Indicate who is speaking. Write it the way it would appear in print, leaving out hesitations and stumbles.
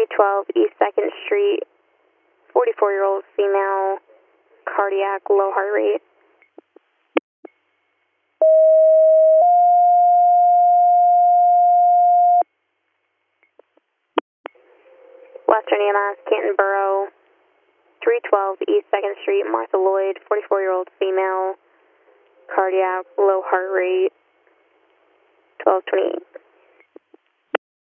Speaker 1: 312 East 2nd Street, 44-year-old female, cardiac, low heart rate. Western EMS, Canton Borough, 312 East 2nd Street, Martha Lloyd, 44-year-old female, cardiac, low heart rate, 1228.